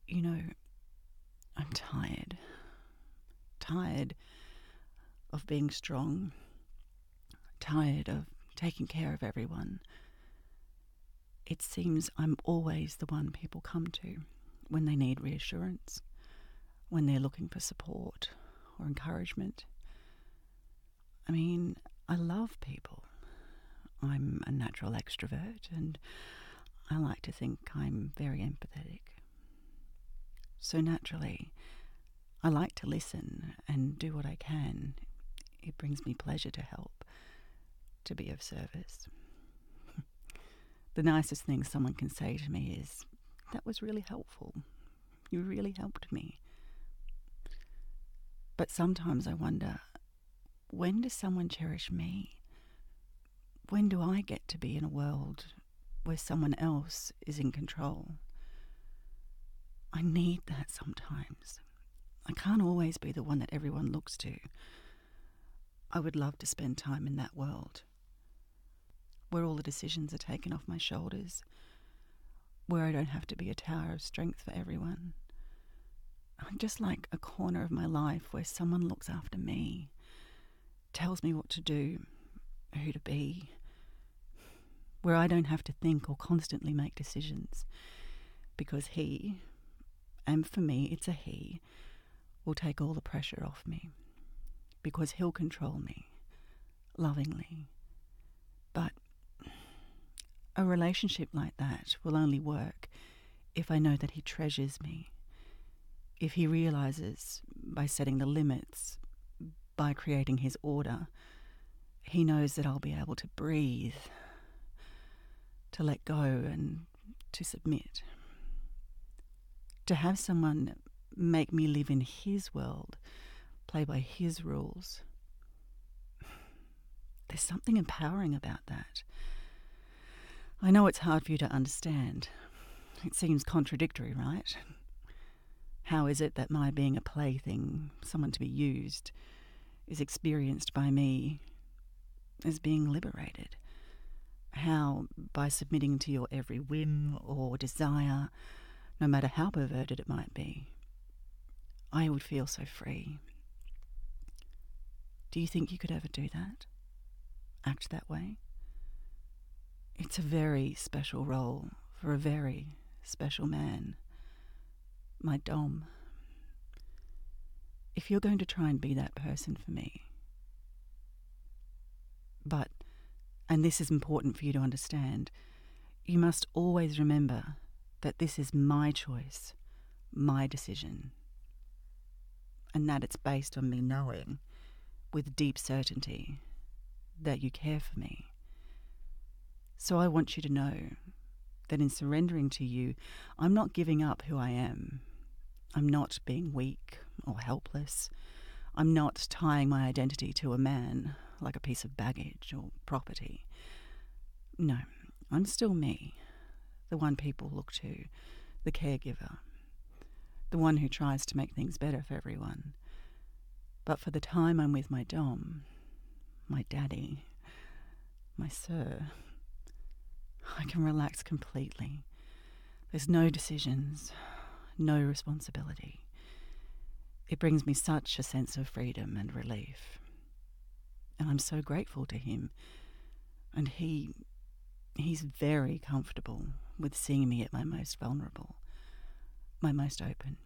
You know, I'm tired. Tired of being strong. Tired of taking care of everyone. It seems I'm always the one people come to when they need reassurance, when they're looking for support or encouragement. I mean, I love people. I'm a natural extrovert and I like to think I'm very empathetic. So naturally, I like to listen and do what I can. It brings me pleasure to help, to be of service. The nicest thing someone can say to me is, "That was really helpful. You really helped me." But sometimes I wonder, when does someone cherish me? When do I get to be in a world where someone else is in control? I need that sometimes. I can't always be the one that everyone looks to. I would love to spend time in that world, where all the decisions are taken off my shoulders, where I don't have to be a tower of strength for everyone. I'm just like a corner of my life where someone looks after me, tells me what to do, who to be, where I don't have to think or constantly make decisions, because he, and for me it's a he, will take all the pressure off me, because he'll control me, lovingly. But a relationship like that will only work if I know that he treasures me, if he realizes by setting the limits, by creating his order, he knows that I'll be able to breathe, to let go and to submit. To have someone make me live in his world, play by his rules, there's something empowering about that. I know it's hard for you to understand. It seems contradictory, right? How is it that my being a plaything, someone to be used, is experienced by me as being liberated? How, by submitting to your every whim or desire, no matter how perverted it might be, I would feel so free. Do you think you could ever do that? Act that way? It's a very special role for a very special man, my Dom. If you're going to try and be that person for me, but, and this is important for you to understand, you must always remember that this is my choice, my decision, and that it's based on me knowing with deep certainty that you care for me. So I want you to know that in surrendering to you, I'm not giving up who I am. I'm not being weak or helpless. I'm not tying my identity to a man like a piece of baggage or property. No, I'm still me, the one people look to, the caregiver, the one who tries to make things better for everyone. But for the time I'm with my Dom, my daddy, my sir, I can relax completely. There's no decisions, no responsibility. It brings me such a sense of freedom and relief. And I'm so grateful to him. And he's very comfortable with seeing me at my most vulnerable, my most open.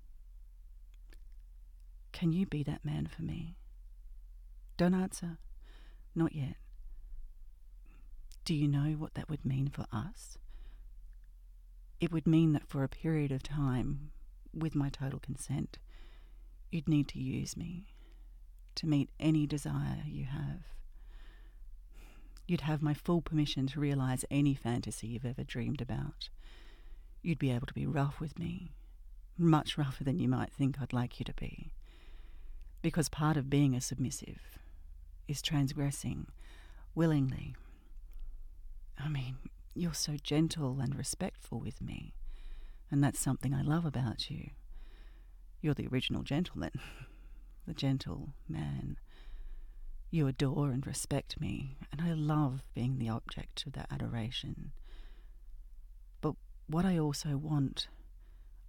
Can you be that man for me? Don't answer. Not yet. Do you know what that would mean for us? It would mean that for a period of time, with my total consent, you'd need to use me to meet any desire you have. You'd have my full permission to realize any fantasy you've ever dreamed about. You'd be able to be rough with me, much rougher than you might think I'd like you to be. Because part of being a submissive is transgressing willingly. I mean, you're so gentle and respectful with me, and that's something I love about you. You're the original gentleman, the gentle man. You adore and respect me, and I love being the object of that adoration. But what I also want,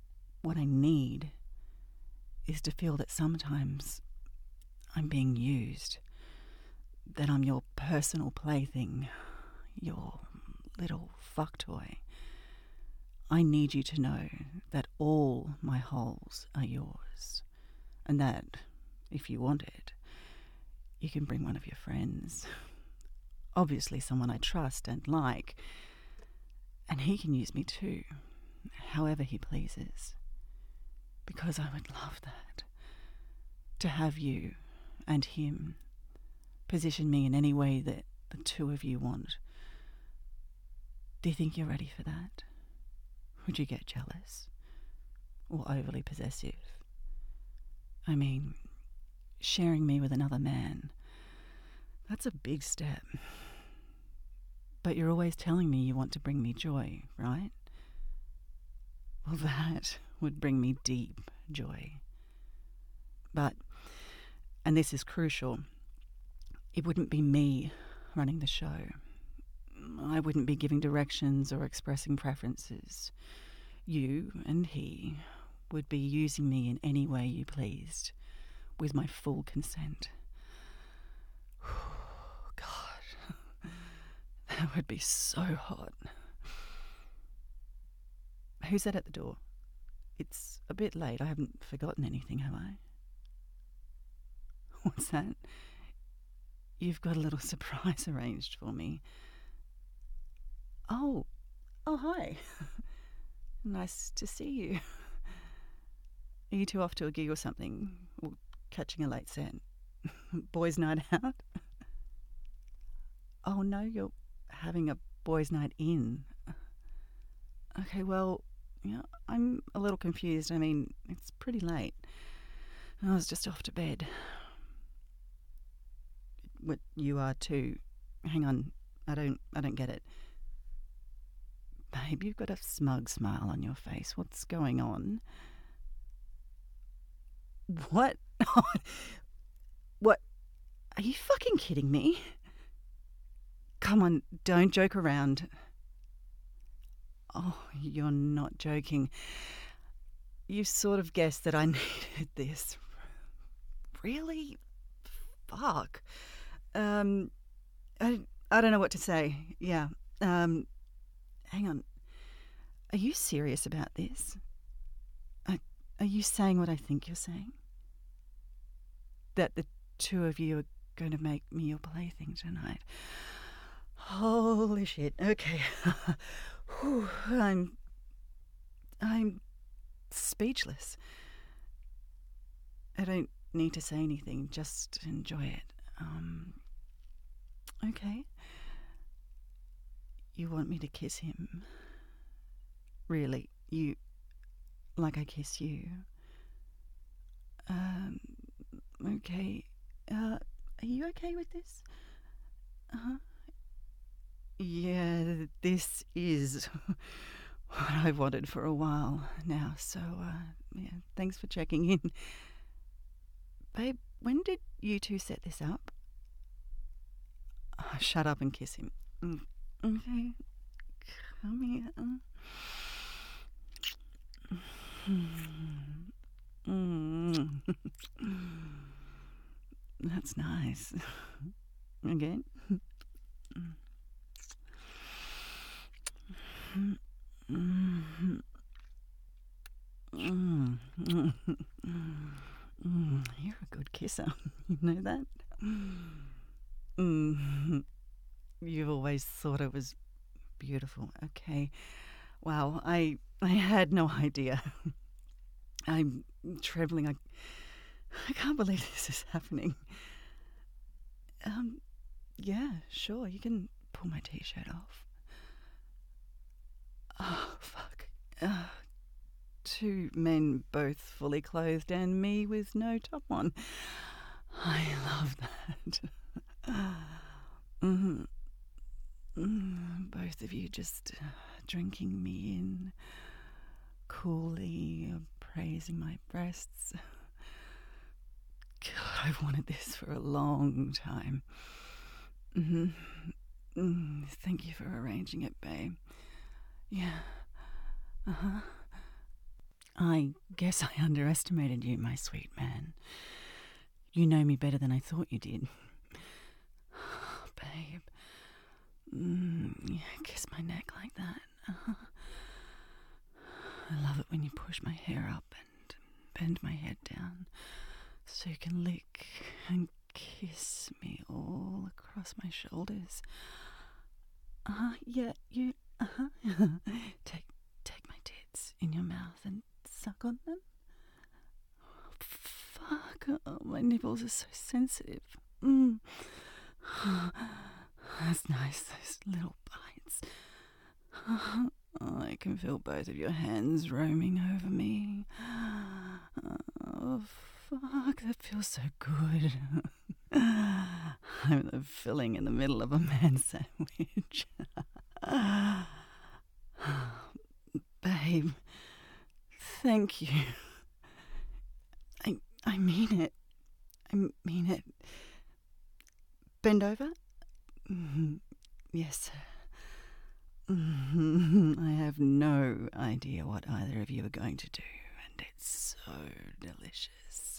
What I need is to feel that sometimes I'm being used, that I'm your personal plaything, your little fuck toy. I need you to know that all my holes are yours, and that, if you want it, you can bring one of your friends. Obviously someone I trust and like, and he can use me too, however he pleases. Because I would love that. To have you and him position me in any way that the two of you want. Do you think you're ready for that? Would you get jealous? Or overly possessive? I mean, sharing me with another man, that's a big step. But you're always telling me you want to bring me joy, right? Well, that would bring me deep joy. But, and this is crucial, it wouldn't be me running the show. I wouldn't be giving directions or expressing preferences. You and he would be using me in any way you pleased, with my full consent. God, that would be so hot. Who's that at the door? It's a bit late. I haven't forgotten anything, have I? What's that? You've got a little surprise arranged for me. Oh, hi. Nice to see you. Are you two off to a gig or something? Or catching a late set? Boys' night out? Oh no, you're having a boys' night in. Okay, well, yeah, I'm a little confused. I mean, it's pretty late. I was just off to bed. What, you are too? Hang on, I don't get it. Babe, you've got a smug smile on your face. What's going on? What? What? Are you fucking kidding me? Come on, don't joke around. Oh, you're not joking. You sort of guessed that I needed this. Really? Fuck. I don't know what to say. Yeah. Hang on. Are you serious about this? Are you saying what I think you're saying? That the two of you are going to make me your plaything tonight? Holy shit. Okay. Whew, I'm speechless. I don't need to say anything, just enjoy it. Okay. You want me to kiss him? Really? You... like I kiss you? Okay. Are you okay with this? Uh-huh. Yeah, this is what I've wanted for a while now, so, yeah, thanks for checking in. Babe, when did you two set this up? Oh, shut up and kiss him. Okay, come here. That's nice. Again? You're a good kisser. You know that? You've always thought it was beautiful. Okay. Wow, I had no idea. I'm trembling. I can't believe this is happening. Yeah, sure, you can pull my t-shirt off. Oh, fuck. Two men both fully clothed and me with no top on. I love that. Both of you just drinking me in, coolly praising my breasts. God, I've wanted this for a long time. Thank you for arranging it, babe. Yeah. I guess I underestimated you, my sweet man. You know me better than I thought you did. Babe. Kiss my neck like that. I love it when you push my hair up and bend my head down so you can lick and kiss me all across my shoulders. Yeah, you, Take my tits in your mouth and suck on them. Oh, fuck, my nipples are so sensitive. That's nice, those little bites. I can feel both of your hands roaming over me. Oh, fuck, that feels so good. I'm the filling in the middle of a man sandwich. Babe, thank you. I mean it. I mean it. Bend over? Yes, sir. I have no idea what either of you are going to do, and it's so delicious.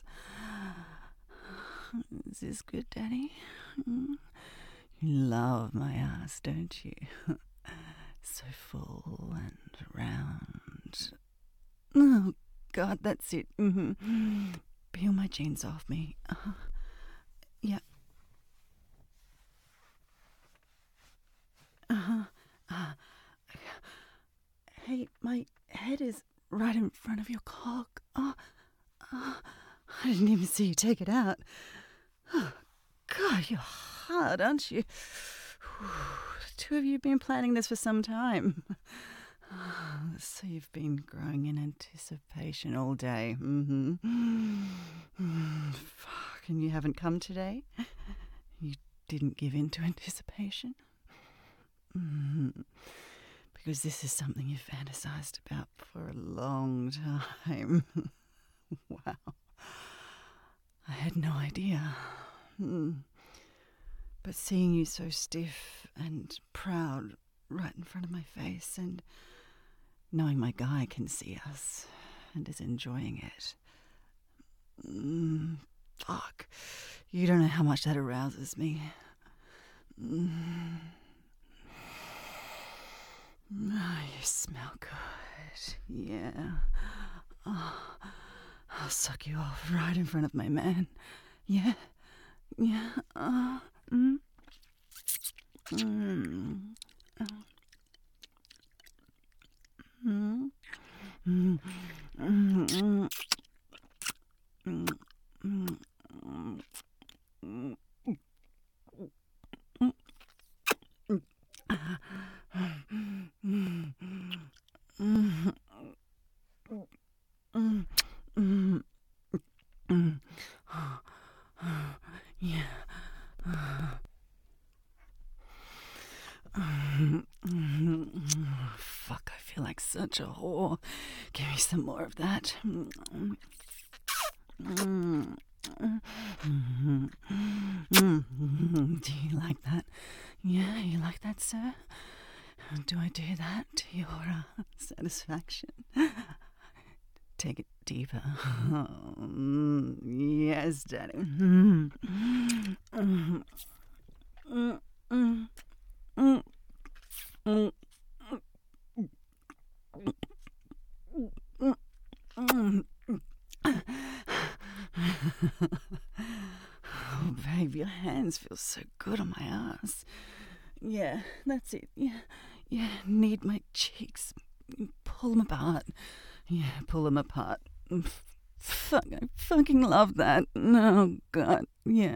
Is this good, Daddy? You love my ass, don't you? So full and round. Oh, God, that's it. Peel my jeans off me. Yeah. Hey, my head is right in front of your cock. I didn't even see you take it out. Oh, God, you're hard, aren't you? The two of you have been planning this for some time. So you've been growing in anticipation all day. Fuck, and you haven't come today? You didn't give in to anticipation? Because this is something you've fantasized about for a long time. Wow. I had no idea. But seeing you so stiff and proud right in front of my face, and knowing my guy can see us and is enjoying it. Fuck. You don't know how much that arouses me. Oh, you smell good. Yeah. Oh, I'll suck you off right in front of my man. Yeah. Yeah. Yeah. Fuck, I feel like such a whore. Give me some more of that. Do you like that? Yeah, you like that, sir? Do I do that to your satisfaction? Take it deeper. Yes, Daddy. Oh, babe, your hands feel so good on my ass. Yeah, that's it. Yeah, knead my cheeks. Pull them apart. Yeah, pull them apart. Fuck, I fucking love that. Oh, God. Yeah.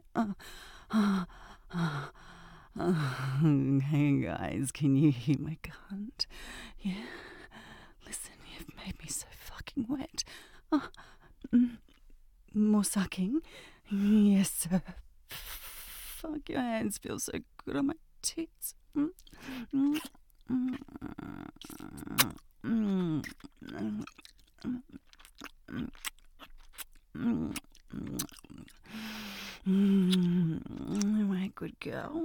Hey, guys, can you hear my cunt? Yeah. Listen, you've made me so fucking wet. More sucking? Yes, sir. Fuck, your hands feel so good on my tits. My good girl.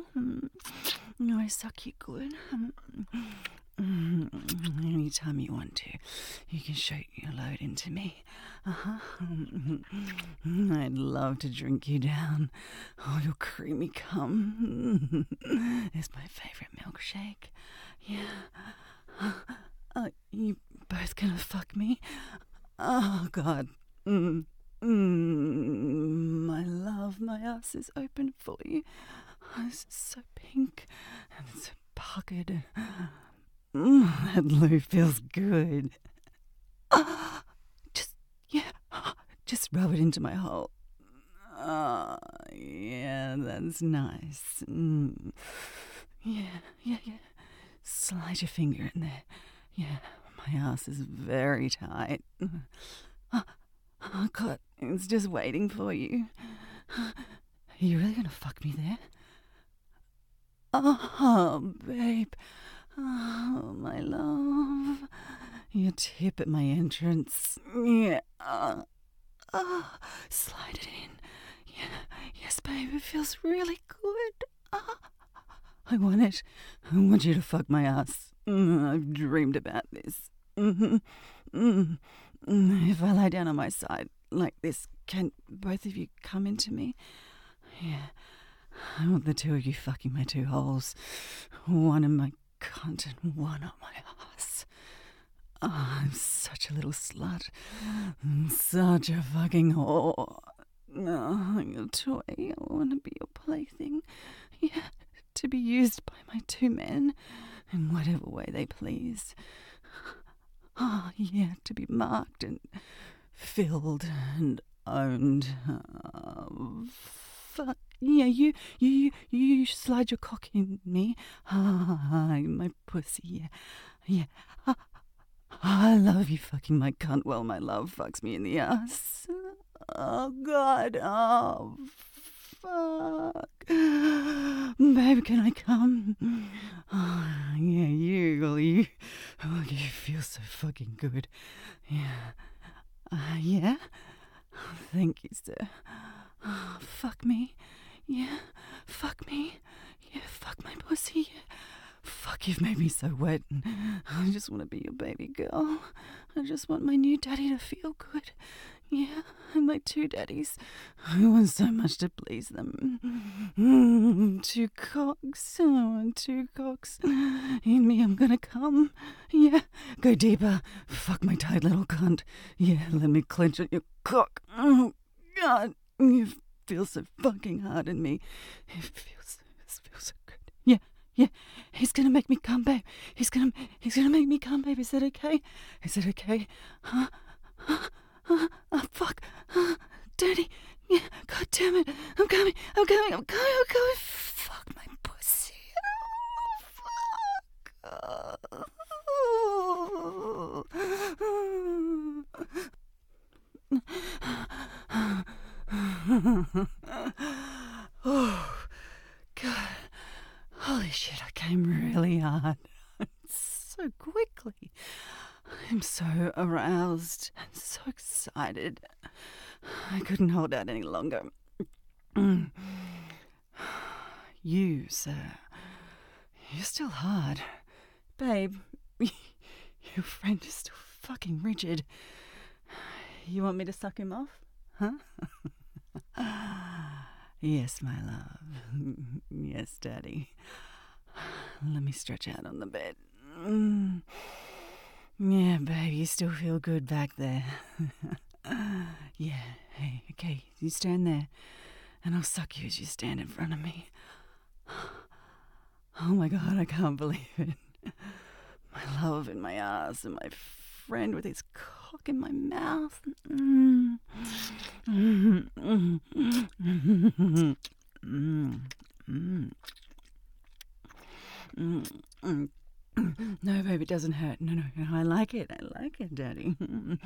I suck you good. Anytime you want to. You can shoot your load into me. I'd love to drink you down. Oh, your creamy cum. It's my favourite milkshake. Yeah. You both gonna fuck me? Oh, God. My love, my ass is open for you. It's so pink and so puckered. That loo feels good. Just rub it into my hole. Yeah, that's nice. Yeah. Slide your finger in there. Yeah, my ass is very tight. Oh, God, it's just waiting for you. Are you really gonna fuck me there? Oh, babe. Oh, my love. Your tip at my entrance. Yeah. Slide it in. Yeah. Yes, babe, it feels really good. I want it. I want you to fuck my ass. I've dreamed about this. If I lie down on my side like this, can both of you come into me? Yeah. I want the two of you fucking my two holes. One in my cunt and one on my ass. Oh, I'm such a little slut. Such a fucking whore. Oh, your toy. I want to be your plaything. Yeah, to be used by my two men in whatever way they please. Oh, yeah, to be marked and filled and owned. Fuck. Yeah, you slide your cock in me. My pussy, yeah. I love you fucking my cunt while my love fucks me in the ass. Oh, God, oh, fuck. Babe, can I come? Oh, yeah, you feel so fucking good. Yeah. Yeah? Thank you, sir. Oh, fuck me. Yeah, fuck me. Yeah, fuck my pussy. Yeah. Fuck, you've made me so wet. I just want to be your baby girl. I just want my new daddy to feel good. Yeah, and my two daddies. I want so much to please them. Two cocks. I want two cocks. In me, I'm gonna come. Yeah, go deeper. Fuck my tight little cunt. Yeah, let me clench on your cock. Oh, God, you feel so fucking hard in me. It feels so good. Yeah, he's gonna make me come, babe. He's gonna make me come, babe. Is that okay? Is it okay? Huh? Fuck. Dirty. Yeah, God damn it. I'm coming. Fuck my pussy. Oh, fuck. Oh, God. Holy shit, I came really hard. So quickly. I'm so aroused and so excited. I couldn't hold out any longer. You, sir, you're still hard. Babe, your friend is still fucking rigid. You want me to suck him off? Huh? Yes, my love. Yes, Daddy. Let me stretch out on the bed. Yeah, babe, you still feel good back there. Yeah, hey, okay, you stand there, and I'll suck you as you stand in front of me. Oh my God, I can't believe it. My love in my ass and my friend with his cock in my mouth. No, babe, it doesn't hurt. No, I like it, Daddy.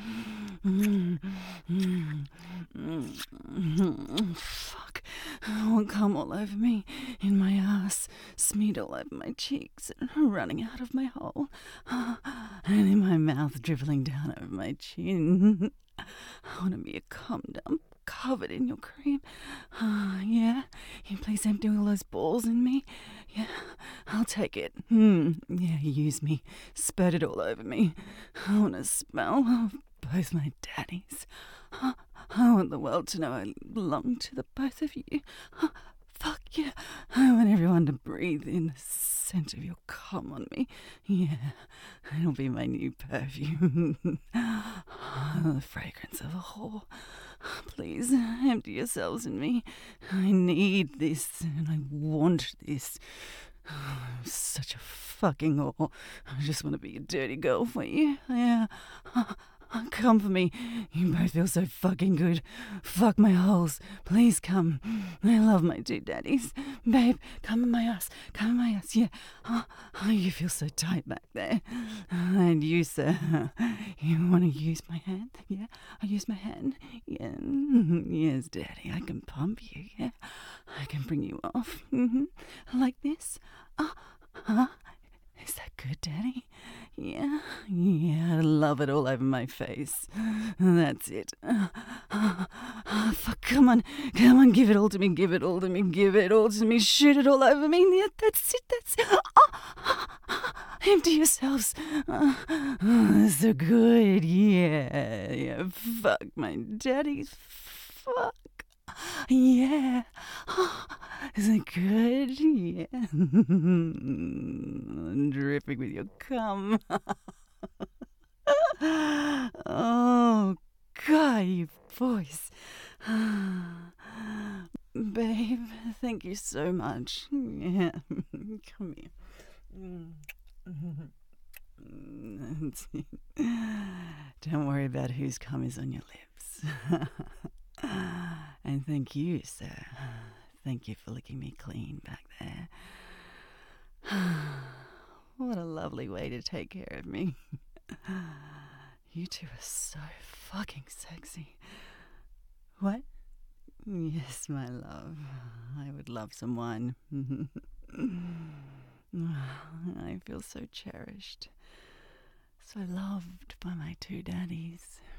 Fuck. I want cum all over me, in my ass, smeared all over my cheeks, running out of my hole, and in my mouth, dribbling down over my chin. I want to be a cum dump covered in your cream. Yeah? You please empty all those balls in me? Yeah, I'll take it. Yeah, use me. Spurt it all over me. I want to smell of both my daddies. I want the world to know I belong to the both of you. Fuck yeah. I want everyone to breathe in the scent of your cum on me. Yeah, it'll be my new perfume. The fragrance of a whore. Please, empty yourselves in me. I need this, and I want this. I'm such a fucking whore. I just want to be a dirty girl for you. Yeah. Come for me. You both feel so fucking good. Fuck my holes. Please come. I love my two daddies. Babe, come in my ass. Come in my ass. Yeah. Oh, you feel so tight back there. And you, sir, you want to use my hand? Yeah. I use my hand. Yeah. Yes, daddy. I can pump you. Yeah. I can bring you off. Like this. Is that good, Daddy? Yeah, I love it all over my face. That's it. Fuck, come on, give it all to me, give it all to me, give it all to me, shoot it all over me. Yeah, that's it. Empty yourselves. So good, yeah. Fuck my daddy, fuck. Yeah. Is it good? Yeah. Dripping with your cum. Oh, God, your voice. Babe, thank you so much. Yeah. Come here. Don't worry about whose cum is on your lips. And thank you, sir. Thank you for licking me clean back there. What a lovely way to take care of me. You two are so fucking sexy. What? Yes, my love. I would love some wine. I feel so cherished. So loved by my two daddies.